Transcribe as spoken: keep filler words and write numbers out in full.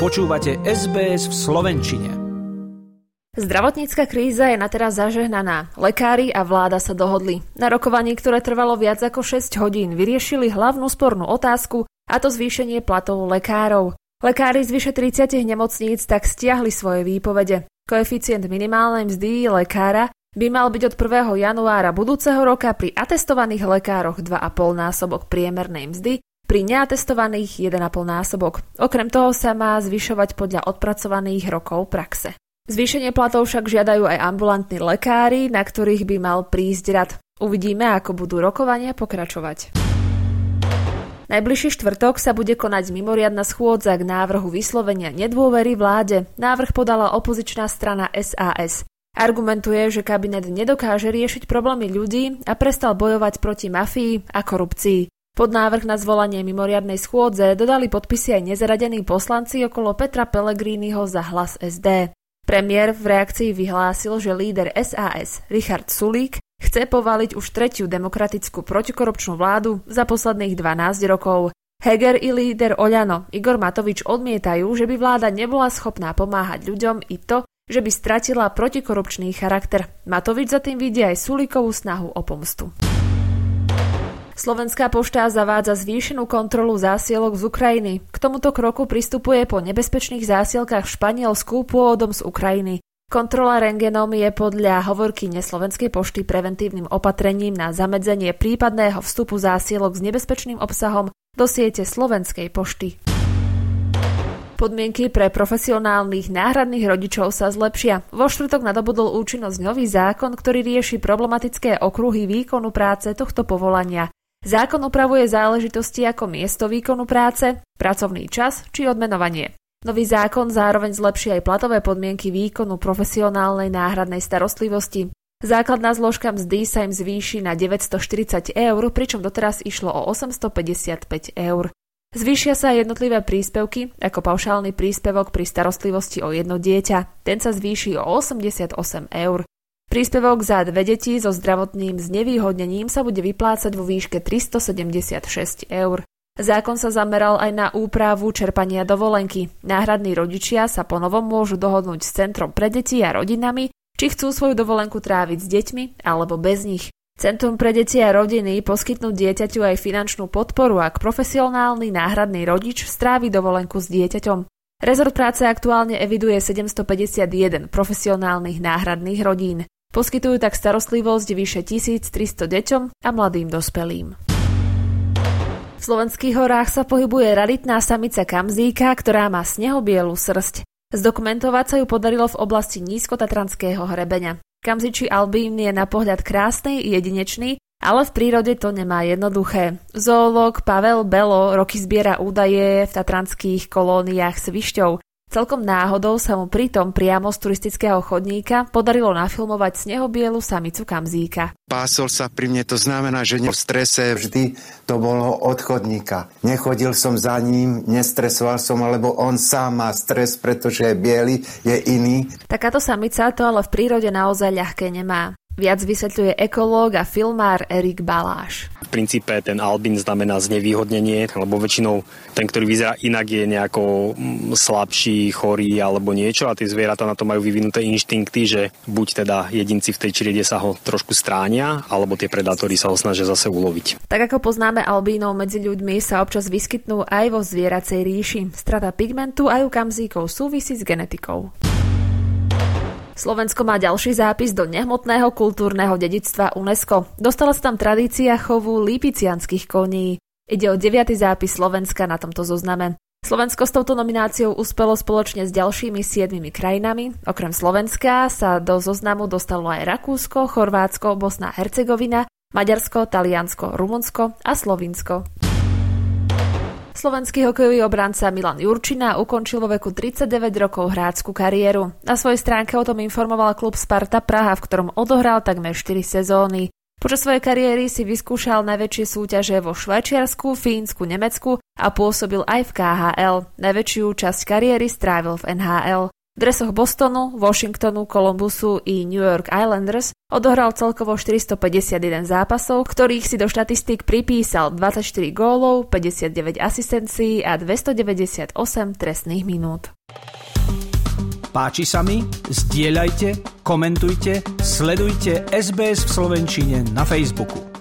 Počúvate es bé es v slovenčine. Zdravotnícka kríza je na teraz zažehnaná. Lekári a vláda sa dohodli. Na rokovaní, ktoré trvalo viac ako šesť hodín, vyriešili hlavnú spornú otázku, a to zvýšenie platov lekárov. Lekári z vyše tridsať nemocníc tak stiahli svoje výpovede. Koeficient minimálnej mzdy lekára by mal byť od prvého januára budúceho roka pri atestovaných lekároch dva a pol násobok priemernej mzdy, pri neatestovaných jeden a pol násobok. Okrem toho sa má zvyšovať podľa odpracovaných rokov praxe. Zvýšenie platov však žiadajú aj ambulantní lekári, na ktorých by mal prísť rad. Uvidíme, ako budú rokovania pokračovať. Najbližší štvrtok sa bude konať mimoriadna schôdza k návrhu vyslovenia nedôvery vláde. Návrh podala opozičná strana es a es. Argumentuje, že kabinet nedokáže riešiť problémy ľudí a prestal bojovať proti mafii a korupcii. Pod návrh na zvolanie mimoriadnej schôdze dodali podpisy aj nezaradení poslanci okolo Petra Pellegriniho za Hlas es dé. Premiér v reakcii vyhlásil, že líder es a es Richard Sulík chce povaliť už tretiu demokratickú protikorupčnú vládu za posledných dvanásť rokov. Heger i líder Oľano Igor Matovič odmietajú, že by vláda nebola schopná pomáhať ľuďom i to, že by stratila protikorupčný charakter. Matovič za tým vidí aj Sulíkovú snahu o pomstu. Slovenská pošta zavádza zvýšenú kontrolu zásielok z Ukrajiny. K tomuto kroku pristupuje po nebezpečných zásielkach v Španielsku pôvodom z Ukrajiny. Kontrola rentgenom je podľa hovorkyne Slovenskej pošty preventívnym opatrením na zamedzenie prípadného vstupu zásielok s nebezpečným obsahom do siete Slovenskej pošty. Podmienky pre profesionálnych náhradných rodičov sa zlepšia. Vo štvrtok nadobudol účinnosť nový zákon, ktorý rieši problematické okruhy výkonu práce tohto povolania. Zákon upravuje záležitosti ako miesto výkonu práce, pracovný čas či odmenovanie. Nový zákon zároveň zlepší aj platové podmienky výkonu profesionálnej náhradnej starostlivosti. Základná zložka mzdy sa im zvýši na deväťstoštyridsať eur, pričom doteraz išlo o osemstopäťdesiatpäť eur. Zvýšia sa aj jednotlivé príspevky, ako paušálny príspevok pri starostlivosti o jedno dieťa. Ten sa zvýši o osemdesiatosem eur. Príspevok za dve deti so zdravotným znevýhodnením sa bude vyplácať vo výške tristosedemdesiatšesť eur. Zákon sa zameral aj na úpravu čerpania dovolenky. Náhradní rodičia sa ponovom môžu dohodnúť s Centrom pre deti a rodinami, či chcú svoju dovolenku tráviť s deťmi alebo bez nich. Centrum pre deti a rodiny poskytnú dieťaťu aj finančnú podporu, ak profesionálny náhradný rodič strávi dovolenku s dieťaťom. Rezort práce aktuálne eviduje sedemstopäťdesiatjeden profesionálnych náhradných rodín. Poskytujú tak starostlivosť vyše tisíctristo deťom a mladým dospelým. V slovenských horách sa pohybuje raritná samica kamzíka, ktorá má snehobielu srsť. Zdokumentovať sa ju podarilo v oblasti nízkotatranského hrebeňa. Kamzičí albín je na pohľad krásny, jedinečný, ale v prírode to nemá jednoduché. Zoológ Pavel Belo roky zbiera údaje v tatranských kolóniách svišťov. Celkom náhodou sa mu pritom priamo z turistického chodníka podarilo nafilmovať snehobielu samicu kamzíka. Pásol sa pri mne, to znamená, že v strese vždy to bolo od chodníka. Nechodil som za ním, nestresoval som, lebo on sám má stres, pretože je biely, je iný. Takáto samica to ale v prírode naozaj ľahké nemá. Viac vysvetľuje ekológ a filmár Erik Baláš. V princípe ten albín znamená znevýhodnenie, lebo väčšinou ten, ktorý vyzerá inak, je nejako slabší, chorý alebo niečo a tie zvieratá na to majú vyvinuté inštinkty, že buď teda jedinci v tej čriede sa ho trošku stránia, alebo tie predátori sa ho snažia zase uloviť. Tak ako poznáme albínov medzi ľuďmi, sa občas vyskytnú aj vo zvieracej ríši. Strata pigmentu aj u kamzíkov súvisí s genetikou. Slovensko má ďalší zápis do nehmotného kultúrneho dedičstva UNESCO. Dostala sa tam tradícia chovu lípicianskych koní. Ide o deviaty zápis Slovenska na tomto zozname. Slovensko s touto nomináciou uspelo spoločne s ďalšími siedmimi krajinami. Okrem Slovenska sa do zoznamu dostalo aj Rakúsko, Chorvátsko, Bosna a Hercegovina, Maďarsko, Taliansko, Rumunsko a Slovinsko. Slovenský hokejový obranca Milan Jurčina ukončil vo veku tridsaťdeväť rokov hráčsku kariéru. Na svojej stránke o tom informoval klub Sparta Praha, v ktorom odohral takmer štyri sezóny. Počas svojej kariéry si vyskúšal najväčšie súťaže vo Švajčiarsku, Fínsku, Nemecku a pôsobil aj v ká há el. Najväčšiu časť kariéry strávil v en há el. V dresoch Bostonu, Washingtonu, Columbusu i New York Islanders odohral celkovo štyristopäťdesiatjeden zápasov, ktorých si do štatistík pripísal dvadsaťštyri gólov, päťdesiatdeväť asistencií a dvestodeväťdesiatosem trestných minút. Páči sa mi? Zdieľajte, komentujte, sledujte es bé es v slovenčine na Facebooku.